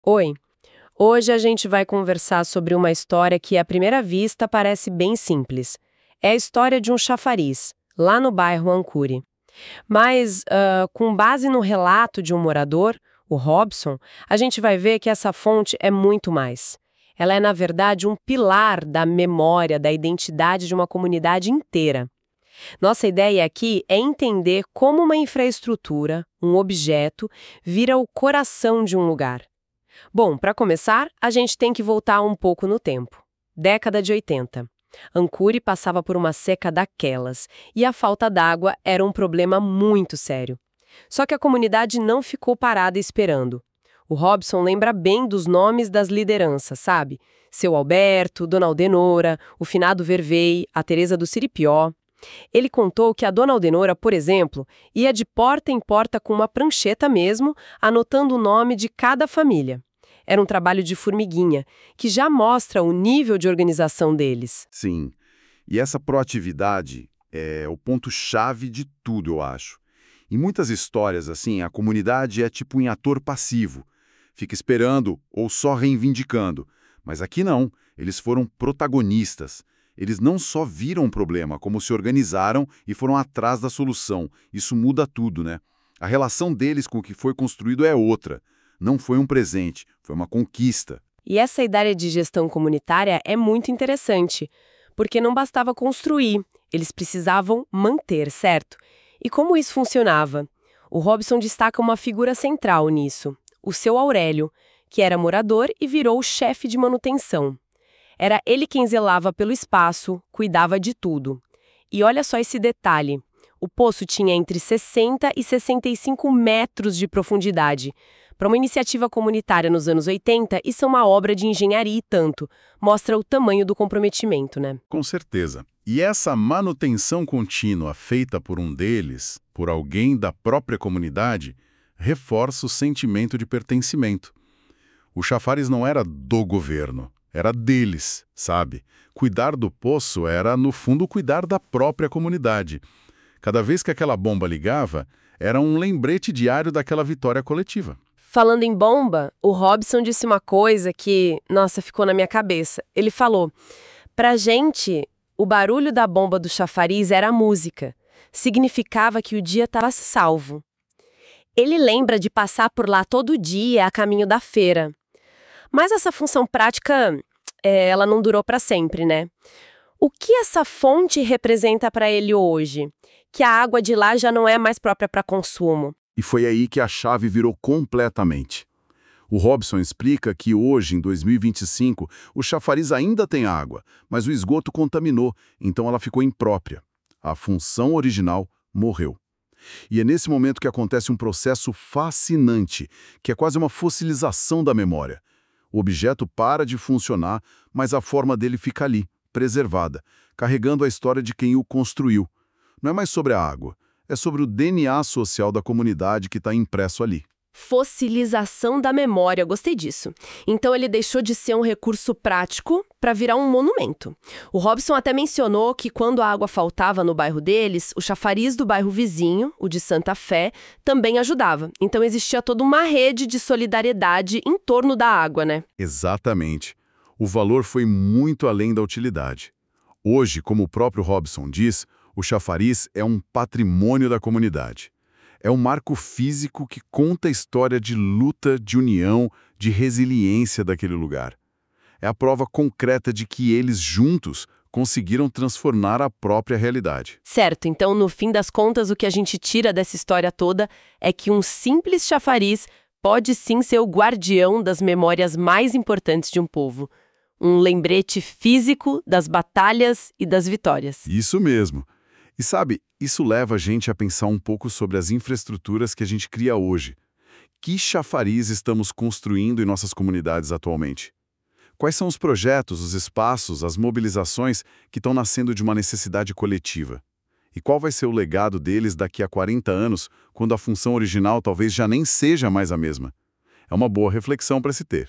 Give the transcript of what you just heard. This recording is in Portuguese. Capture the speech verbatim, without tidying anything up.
Oi, hoje a gente vai conversar sobre uma história que à primeira vista parece bem simples. É a história de um chafariz, lá no bairro Ancuri. Mas, ah, com base no relato de um morador, o Robson, a gente vai ver que essa fonte é muito mais. Ela é, na verdade, um pilar da memória, da identidade de uma comunidade inteira. Nossa ideia aqui é entender como uma infraestrutura, um objeto, vira o coração de um lugar. Bom, para começar, a gente tem que voltar um pouco no tempo. Década de oitenta. Ancuri passava por uma seca daquelas, e a falta d'água era um problema muito sério. Só que a comunidade não ficou parada esperando. O Robson lembra bem dos nomes das lideranças, sabe? Seu Alberto, Dona Aldenora, o finado Vervei, a Teresa do Siripió. Ele contou que a Dona Aldenora, por exemplo, ia de porta em porta com uma prancheta mesmo, anotando o nome de cada família. Era um trabalho de formiguinha, que já mostra o nível de organização deles. Sim. E essa proatividade é o ponto-chave de tudo, eu acho. Em muitas histórias, assim, a comunidade é tipo um ator passivo. Fica esperando ou só reivindicando. Mas aqui não. Eles foram protagonistas. Eles não só viram o problema, como se organizaram e foram atrás da solução. Isso muda tudo, né? A relação deles com o que foi construído é outra. Não foi um presente, foi uma conquista. E essa ideia de gestão comunitária é muito interessante, porque não bastava construir, eles precisavam manter, certo? E como isso funcionava? O Robson destaca uma figura central nisso, o seu Aurélio, que era morador e virou o chefe de manutenção. Era ele quem zelava pelo espaço, cuidava de tudo. E olha só esse detalhe, o poço tinha entre sessenta e sessenta e cinco metros de profundidade. Para uma iniciativa comunitária nos anos oitenta, isso é uma obra de engenharia e tanto. Mostra o tamanho do comprometimento, né? Com certeza. E essa manutenção contínua feita por um deles, por alguém da própria comunidade, reforça o sentimento de pertencimento. O chafariz não era do governo, era deles, sabe? Cuidar do poço era, no fundo, cuidar da própria comunidade. Cada vez que aquela bomba ligava, era um lembrete diário daquela vitória coletiva. Falando em bomba, o Robson disse uma coisa que, nossa, ficou na minha cabeça. Ele falou, pra gente, o barulho da bomba do chafariz era a música. Significava que o dia estava salvo. Ele lembra de passar por lá todo dia a caminho da feira. Mas essa função prática, é, ela não durou para sempre, né? O que essa fonte representa para ele hoje? Que a água de lá já não é mais própria para consumo. E foi aí que a chave virou completamente. O Robson explica que hoje, em dois mil e vinte e cinco, o chafariz ainda tem água, mas o esgoto contaminou, então ela ficou imprópria. A função original morreu. E é nesse momento que acontece um processo fascinante, que é quase uma fossilização da memória. O objeto para de funcionar, mas a forma dele fica ali, preservada, carregando a história de quem o construiu. Não é mais sobre a água. É sobre o D N A social da comunidade que está impresso ali. Fossilização da memória, gostei disso. Então ele deixou de ser um recurso prático para virar um monumento. O Robson até mencionou que quando a água faltava no bairro deles, o chafariz do bairro vizinho, o de Santa Fé, também ajudava. Então existia toda uma rede de solidariedade em torno da água, né? Exatamente. O valor foi muito além da utilidade. Hoje, como o próprio Robson diz, o chafariz é um patrimônio da comunidade. É um marco físico que conta a história de luta, de união, de resiliência daquele lugar. É a prova concreta de que eles, juntos, conseguiram transformar a própria realidade. Certo, então no fim das contas o que a gente tira dessa história toda é que um simples chafariz pode sim ser o guardião das memórias mais importantes de um povo. Um lembrete físico das batalhas e das vitórias. Isso mesmo. E sabe, isso leva a gente a pensar um pouco sobre as infraestruturas que a gente cria hoje. Que chafariz estamos construindo em nossas comunidades atualmente? Quais são os projetos, os espaços, as mobilizações que estão nascendo de uma necessidade coletiva? E qual vai ser o legado deles daqui a quarenta anos, quando a função original talvez já nem seja mais a mesma? É uma boa reflexão para se ter.